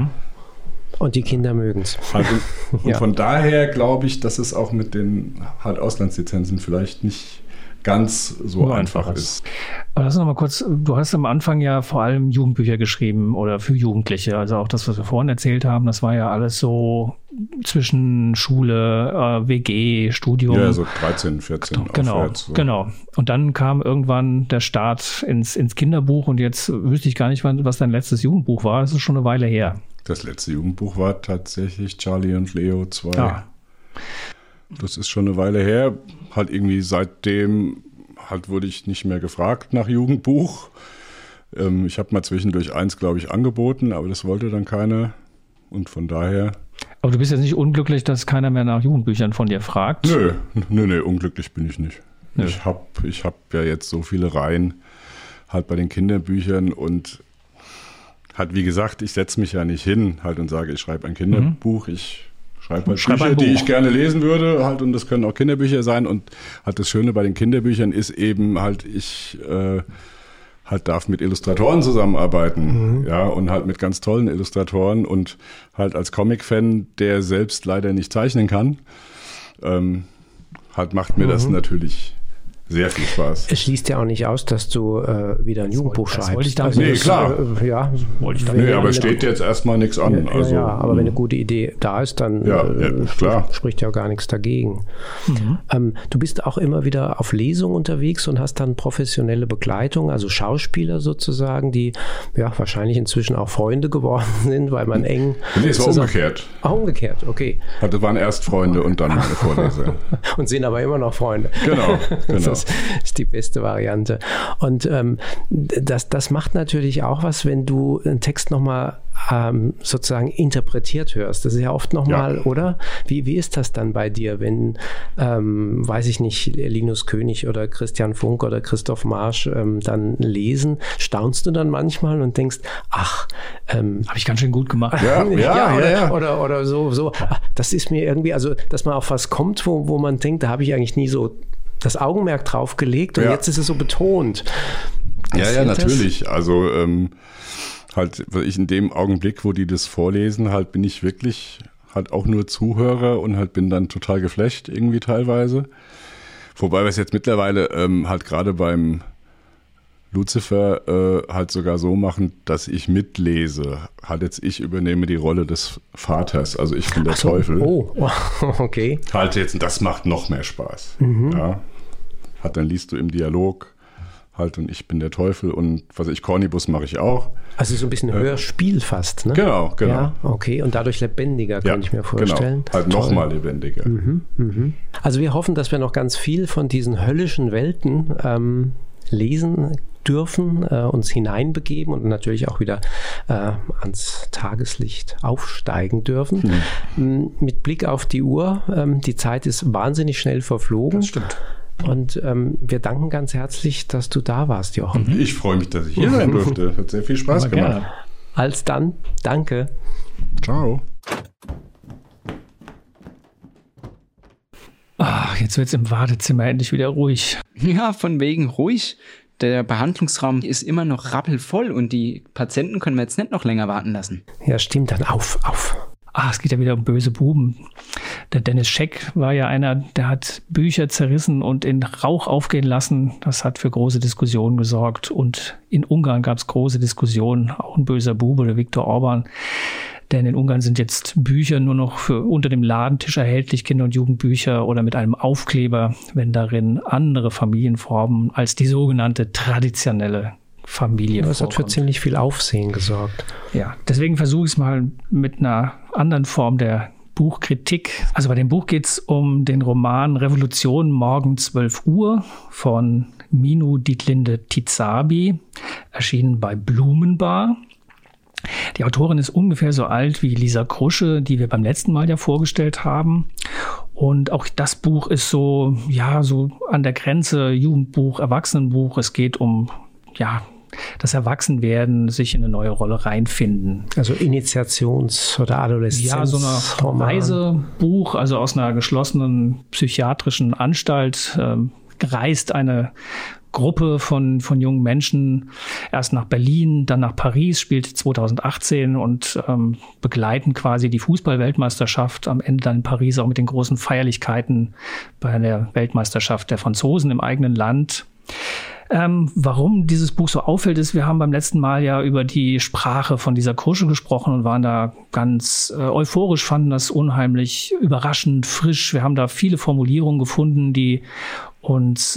Und die Kinder mögen es. Halt, und von daher glaube ich, dass es auch mit den halt Auslandslizenzen vielleicht nicht ganz so einfach ist. Aber lass uns noch mal kurz, du hast am Anfang ja vor allem Jugendbücher geschrieben oder für Jugendliche, also auch das, was wir vorhin erzählt haben, das war ja alles so zwischen Schule, WG, Studium. Ja, so 13, 14 aufwärts. So. Genau. Und dann kam irgendwann der Start ins Kinderbuch und jetzt wüsste ich gar nicht, was dein letztes Jugendbuch war, das ist schon eine Weile her. Das letzte Jugendbuch war tatsächlich Charlie und Leo 2. Ah. Das ist schon eine Weile her. Halt irgendwie seitdem halt wurde ich nicht mehr gefragt nach Jugendbuch. Ich habe mal zwischendurch eins, glaube ich, angeboten, aber das wollte dann keiner. Und von daher... Aber du bist jetzt nicht unglücklich, dass keiner mehr nach Jugendbüchern von dir fragt? Nö, unglücklich bin ich nicht. Nö. Ich hab ja jetzt so viele Reihen halt bei den Kinderbüchern und halt, wie gesagt, ich setze mich ja nicht hin halt und sage, ich schreibe ein Kinderbuch, ich schreibe halt Bücher, die ich gerne lesen würde, halt, und das können auch Kinderbücher sein. Und halt das Schöne bei den Kinderbüchern ist eben halt, ich halt darf mit Illustratoren zusammenarbeiten, ja, und halt mit ganz tollen Illustratoren und halt als Comic-Fan, der selbst leider nicht zeichnen kann, halt macht mir das natürlich sehr viel Spaß. Es schließt ja auch nicht aus, dass du wieder ein Jugendbuch schreibst. Wollte ich dann klar. Wollte ich dann aber steht jetzt erstmal nichts an. Also, aber wenn eine gute Idee da ist, dann spricht ja auch gar nichts dagegen. Du bist auch immer wieder auf Lesungen unterwegs und hast dann professionelle Begleitung, also Schauspieler sozusagen, die ja wahrscheinlich inzwischen auch Freunde geworden sind, weil man eng... Nee, es war umgekehrt. Umgekehrt, okay. Das waren erst Freunde und dann meine Vorleser. Und sind aber immer noch Freunde. Genau. Das ist die beste Variante. Und das macht natürlich auch was, wenn du einen Text nochmal sozusagen interpretiert hörst. Das ist ja oft nochmal, oder? Wie ist das dann bei dir, wenn, weiß ich nicht, Linus König oder Christian Funk oder Christoph Marsch dann lesen? Staunst du dann manchmal und denkst, ach, habe ich ganz schön gut gemacht. Ja. Oder so. Das ist mir irgendwie, also, dass man auf was kommt, wo man denkt, da habe ich eigentlich nie so das Augenmerk drauf gelegt und jetzt ist es so betont. Ja, natürlich. Also halt ich in dem Augenblick, wo die das vorlesen, halt bin ich wirklich halt auch nur Zuhörer und halt bin dann total geflasht irgendwie teilweise. Wobei wir es jetzt mittlerweile halt gerade beim Lucifer halt sogar so machen, dass ich mitlese. Halt jetzt ich übernehme die Rolle des Vaters, also ich bin der Teufel. Oh, okay. Halt jetzt, das macht noch mehr Spaß. Ja. Halt, dann liest du im Dialog halt und ich bin der Teufel und was ich, Cornibus mache ich auch. Also so ein bisschen Hörspiel fast, ne? Genau. Ja, okay, und dadurch lebendiger, kann ich mir vorstellen. Genau, halt nochmal lebendiger. Also wir hoffen, dass wir noch ganz viel von diesen höllischen Welten lesen dürfen, uns hineinbegeben und natürlich auch wieder ans Tageslicht aufsteigen dürfen. Mit Blick auf die Uhr, die Zeit ist wahnsinnig schnell verflogen. Das stimmt. Und wir danken ganz herzlich, dass du da warst, Jochen. Ich freue mich, dass ich hier sein durfte. Hat sehr viel Spaß gemacht. Gerne. Alsdann, danke. Ciao. Ach, jetzt wird es im Wartezimmer endlich wieder ruhig. Ja, von wegen ruhig. Der Behandlungsraum ist immer noch rappelvoll und die Patienten können wir jetzt nicht noch länger warten lassen. Ja, stimmt, dann auf. Es geht ja wieder um böse Buben. Der Dennis Scheck war ja einer, der hat Bücher zerrissen und in Rauch aufgehen lassen. Das hat für große Diskussionen gesorgt. Und in Ungarn gab es große Diskussionen. Auch ein böser Bube, der Viktor Orban. Denn in Ungarn sind jetzt Bücher nur noch für unter dem Ladentisch erhältlich, Kinder- und Jugendbücher oder mit einem Aufkleber, wenn darin andere Familienformen als die sogenannte traditionelle Familie Das vorkommt. hat für ziemlich viel Aufsehen gesorgt. Ja, deswegen versuche ich es mal mit einer anderen Form der Buchkritik. Also bei dem Buch geht es um den Roman Revolution morgen 12 Uhr von Minu Dietlinde Tizabi, erschienen bei Blumenbar. Die Autorin ist ungefähr so alt wie Lisa Krusche, die wir beim letzten Mal ja vorgestellt haben. Und auch das Buch ist so an der Grenze Jugendbuch, Erwachsenenbuch. Es geht um, das Erwachsenwerden, sich in eine neue Rolle reinfinden. Also Initiations- oder Adoleszenz. Ja, so ein Reisebuch, also aus einer geschlossenen psychiatrischen Anstalt reist eine Gruppe von jungen Menschen erst nach Berlin, dann nach Paris, spielt 2018 und begleiten quasi die Fußball-Weltmeisterschaft am Ende dann in Paris auch mit den großen Feierlichkeiten bei der Weltmeisterschaft der Franzosen im eigenen Land. Warum dieses Buch so auffällt, ist, wir haben beim letzten Mal ja über die Sprache von Lisa Krusche gesprochen und waren da ganz euphorisch, fanden das unheimlich überraschend, frisch. Wir haben da viele Formulierungen gefunden, die uns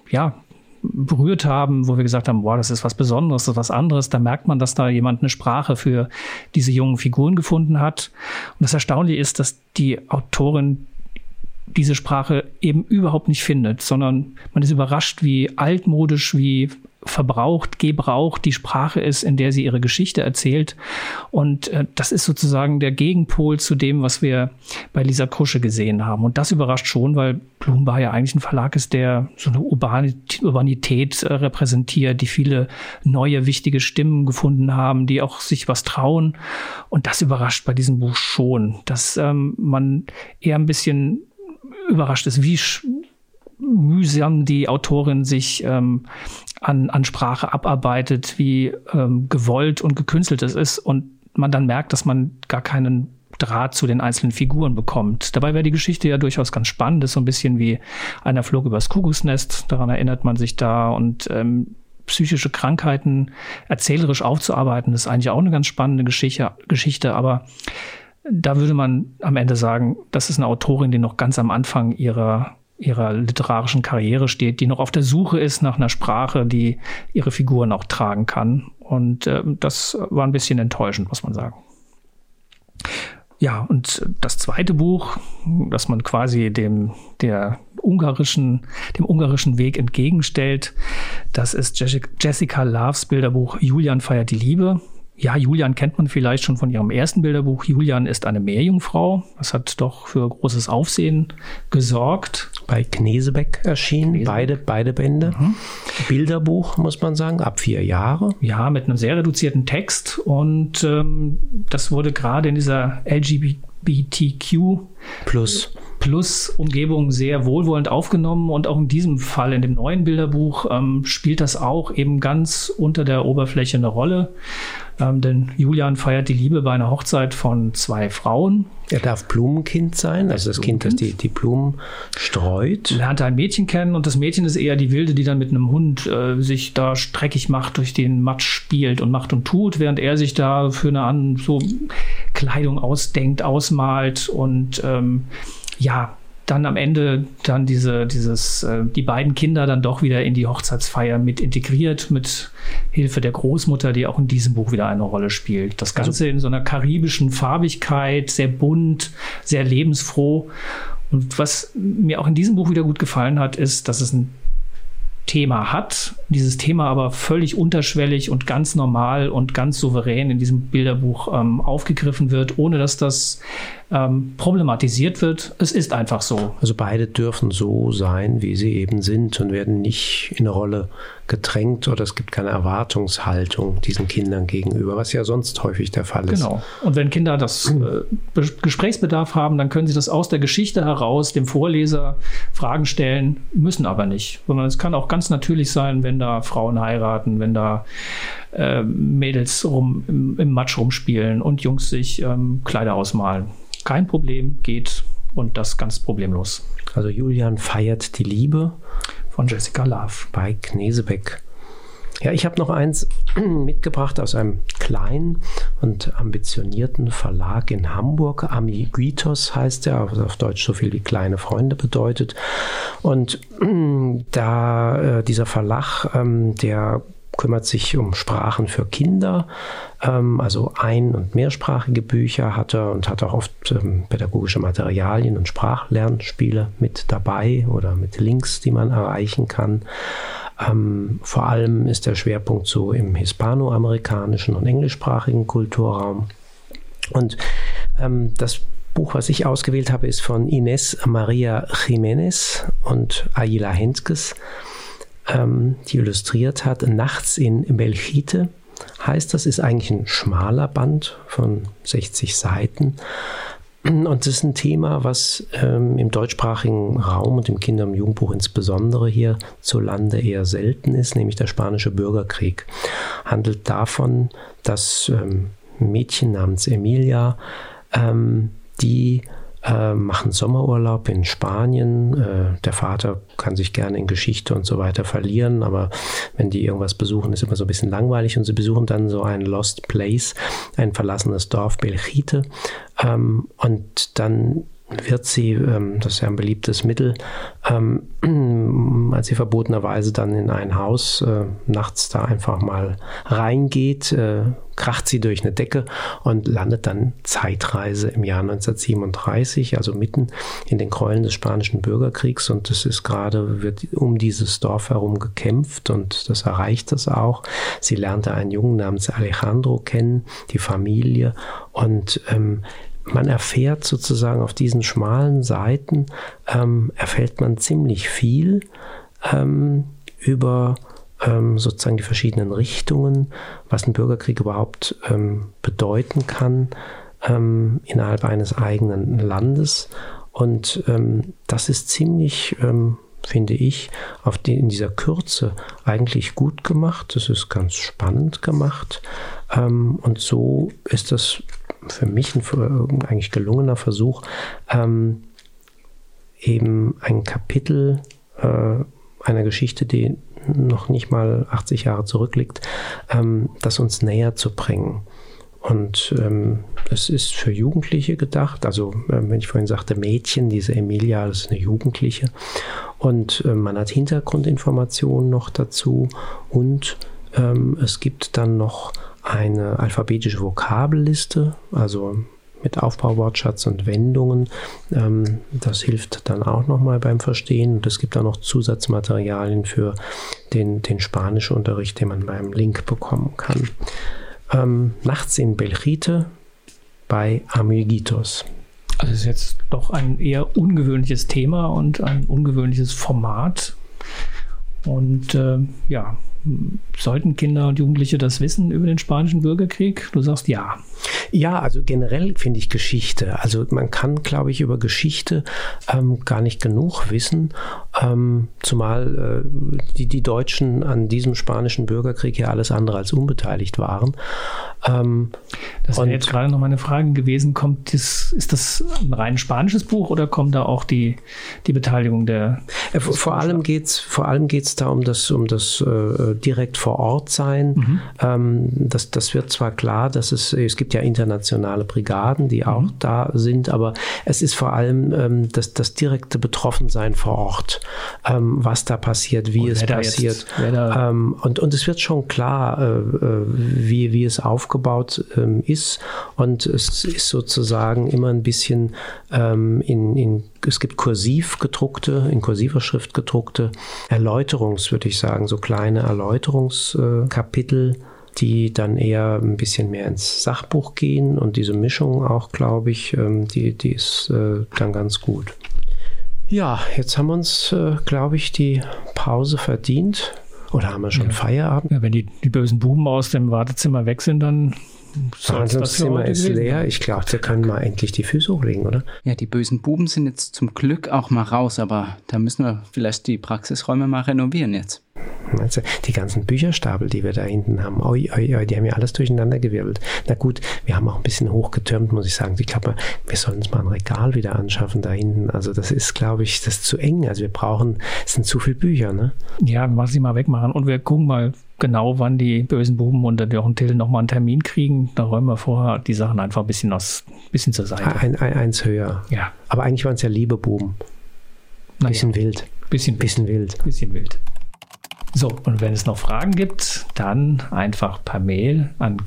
berührt haben, wo wir gesagt haben, das ist was Besonderes, das ist was anderes. Da merkt man, dass da jemand eine Sprache für diese jungen Figuren gefunden hat. Und das Erstaunliche ist, dass die Autorin diese Sprache eben überhaupt nicht findet, sondern man ist überrascht, wie altmodisch, wie gebraucht die Sprache ist, in der sie ihre Geschichte erzählt. Und das ist sozusagen der Gegenpol zu dem, was wir bei Lisa Krusche gesehen haben. Und das überrascht schon, weil Blumenbar ja eigentlich ein Verlag ist, der so eine Urbanität repräsentiert, die viele neue, wichtige Stimmen gefunden haben, die auch sich was trauen. Und das überrascht bei diesem Buch schon, dass man eher ein bisschen überrascht ist, wie mühsam die Autorin sich an Sprache abarbeitet, wie gewollt und gekünstelt es ist und man dann merkt, dass man gar keinen Draht zu den einzelnen Figuren bekommt. Dabei wäre die Geschichte ja durchaus ganz spannend, das ist so ein bisschen wie Einer flog übers Kuckucksnest, daran erinnert man sich da und psychische Krankheiten erzählerisch aufzuarbeiten, das ist eigentlich auch eine ganz spannende Geschichte, aber da würde man am Ende sagen, das ist eine Autorin, die noch ganz am Anfang ihrer literarischen Karriere steht, die noch auf der Suche ist nach einer Sprache, die ihre Figuren auch tragen kann. Und das war ein bisschen enttäuschend, muss man sagen. Ja, und das zweite Buch, das man quasi dem ungarischen Weg entgegenstellt, das ist Jessica Loves Bilderbuch Julian feiert die Liebe. Ja, Julian kennt man vielleicht schon von ihrem ersten Bilderbuch. Julian ist eine Meerjungfrau. Das hat doch für großes Aufsehen gesorgt. Bei Knesebeck erschienen, beide Bände. Bilderbuch, muss man sagen, ab 4 Jahre. Ja, mit einem sehr reduzierten Text. Und das wurde gerade in dieser LGBTQ plus Umgebung sehr wohlwollend aufgenommen. Und auch in diesem Fall, in dem neuen Bilderbuch, spielt das auch eben ganz unter der Oberfläche eine Rolle. Denn Julian feiert die Liebe bei einer Hochzeit von 2 Frauen. Er darf Blumenkind sein, also das Kind, das die Blumen streut. Lernt ein Mädchen kennen und das Mädchen ist eher die Wilde, die dann mit einem Hund sich da streckig macht, durch den Matsch spielt und macht und tut, während er sich da für eine so Kleidung ausdenkt, ausmalt und dann am Ende dann die beiden Kinder dann doch wieder in die Hochzeitsfeier mit integriert, mit Hilfe der Großmutter, die auch in diesem Buch wieder eine Rolle spielt. Das Ganze in so einer karibischen Farbigkeit, sehr bunt, sehr lebensfroh. Und was mir auch in diesem Buch wieder gut gefallen hat, ist, dass es ein Thema hat, dieses Thema aber völlig unterschwellig und ganz normal und ganz souverän in diesem Bilderbuch aufgegriffen wird, ohne dass das problematisiert wird. Es ist einfach so. Also beide dürfen so sein, wie sie eben sind und werden nicht in eine Rolle gedrängt oder es gibt keine Erwartungshaltung diesen Kindern gegenüber, was ja sonst häufig der Fall ist. Genau. Und wenn Kinder das Gesprächsbedarf haben, dann können sie das aus der Geschichte heraus dem Vorleser Fragen stellen, müssen aber nicht. Sondern es kann auch ganz natürlich sein, wenn da Frauen heiraten, wenn da Mädels im Matsch rumspielen und Jungs sich Kleider ausmalen. Kein Problem, geht und das ganz problemlos. Also Julian feiert die Liebe von Jessica Love bei Knesebeck. Ja, ich habe noch eins mitgebracht aus einem kleinen und ambitionierten Verlag in Hamburg. Amiguitos heißt er, auf Deutsch so viel wie kleine Freunde bedeutet. Und dieser Verlag, der kümmert sich um Sprachen für Kinder, also ein- und mehrsprachige Bücher hat er und hat auch oft pädagogische Materialien und Sprachlernspiele mit dabei oder mit Links, die man erreichen kann. Vor allem ist der Schwerpunkt so im hispanoamerikanischen und englischsprachigen Kulturraum. Und das Buch, was ich ausgewählt habe, ist von Inés María Jiménez und Aila Hentges, die illustriert hat. Nachts in Belchite heißt das, ist eigentlich ein schmaler Band von 60 Seiten. Und das ist ein Thema, was im deutschsprachigen Raum und im Kinder- und Jugendbuch insbesondere hierzulande eher selten ist, nämlich der Spanische Bürgerkrieg. Handelt davon, dass ein Mädchen namens Emilia, die machen Sommerurlaub in Spanien. Der Vater kann sich gerne in Geschichte und so weiter verlieren, aber wenn die irgendwas besuchen, ist immer so ein bisschen langweilig und sie besuchen dann so ein Lost Place, ein verlassenes Dorf, Belchite. Und dann wird sie, das ist ja ein beliebtes Mittel, als sie verbotenerweise dann in ein Haus nachts da einfach mal reingeht, kracht sie durch eine Decke und landet dann Zeitreise im Jahr 1937, also mitten in den Gräueln des Spanischen Bürgerkriegs, und es ist gerade, wird um dieses Dorf herum gekämpft und das erreicht es auch. Sie lernte einen Jungen namens Alejandro kennen, die Familie, und man erfährt sozusagen auf diesen schmalen Seiten, erfährt man ziemlich viel über sozusagen die verschiedenen Richtungen, was ein Bürgerkrieg überhaupt bedeuten kann innerhalb eines eigenen Landes. Und das ist ziemlich, finde ich, in dieser Kürze eigentlich gut gemacht. Das ist ganz spannend gemacht. Und so ist das für mich ein eigentlich gelungener Versuch, eben ein Kapitel einer Geschichte, die noch nicht mal 80 Jahre zurückliegt, das uns näher zu bringen. Und es ist für Jugendliche gedacht, also wenn ich vorhin sagte Mädchen, diese Emilia, das ist eine Jugendliche, und man hat Hintergrundinformationen noch dazu, und es gibt dann noch eine alphabetische Vokabelliste, also mit Aufbauwortschatz und Wendungen. Das hilft dann auch nochmal beim Verstehen. Und es gibt auch noch Zusatzmaterialien für den Spanischunterricht, den man beim Link bekommen kann. Nachts in Belchite bei Amiguitos. Also es ist jetzt doch ein eher ungewöhnliches Thema und ein ungewöhnliches Format. Und sollten Kinder und Jugendliche das wissen über den Spanischen Bürgerkrieg? Du sagst ja. Ja, also generell finde ich Geschichte. Also man kann, glaube ich, über Geschichte gar nicht genug wissen, zumal die Deutschen an diesem Spanischen Bürgerkrieg ja alles andere als unbeteiligt waren. Das wäre jetzt gerade noch meine Frage gewesen. Ist das ein rein spanisches Buch oder kommt da auch die Beteiligung der... Vor allem geht's da um das direkt vor Ort sein. Das wird zwar klar, dass es gibt ja internationale Brigaden, die auch da sind, aber es ist vor allem das direkte Betroffensein vor Ort, was da passiert, wie es passiert. Und es wird schon klar, wie es aufgebaut ist, und es ist sozusagen immer ein bisschen es gibt in kursiver Schrift gedruckte würde ich sagen, so kleine Erläuterungskapitel, die dann eher ein bisschen mehr ins Sachbuch gehen, und diese Mischung auch, glaube ich, die ist dann ganz gut. Ja, jetzt haben wir uns, glaube ich, die Pause verdient. Oder haben wir schon Feierabend? Ja, wenn die bösen Buben aus dem Wartezimmer weg sind, dann das Zimmer ist leer. Ich glaube, wir können mal endlich die Füße hochlegen, oder? Ja, die bösen Buben sind jetzt zum Glück auch mal raus, aber da müssen wir vielleicht die Praxisräume mal renovieren jetzt. Meinst du, die ganzen Bücherstapel, die wir da hinten haben, die haben ja alles durcheinander gewirbelt. Na gut, wir haben auch ein bisschen hochgetürmt, muss ich sagen. Ich glaube, wir sollen uns mal ein Regal wieder anschaffen da hinten. Also das ist, glaube ich, das ist zu eng. Also es sind zu viele Bücher, ne? Ja, wir müssen sie mal wegmachen, und wir gucken mal genau, wann die bösen Buben unter Jochen Till nochmal einen Termin kriegen. Da räumen wir vorher die Sachen einfach ein bisschen zur Seite. Eins höher. Ja. Aber eigentlich waren es ja liebe Buben. Bisschen wild. Bisschen wild. So, und wenn es noch Fragen gibt, dann einfach per Mail an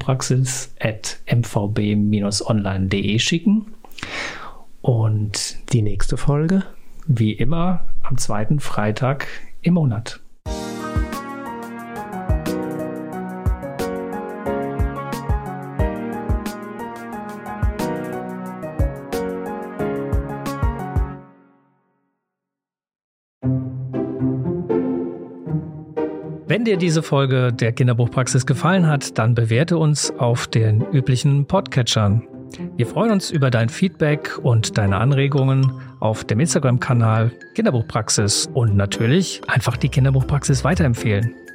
kinderbuchpraxis@mvb-online.de schicken. Und die nächste Folge? Wie immer am 2. Freitag im Monat. Wenn dir diese Folge der Kinderbuchpraxis gefallen hat, dann bewerte uns auf den üblichen Podcatchern. Wir freuen uns über dein Feedback und deine Anregungen auf dem Instagram-Kanal Kinderbuchpraxis und natürlich einfach die Kinderbuchpraxis weiterempfehlen.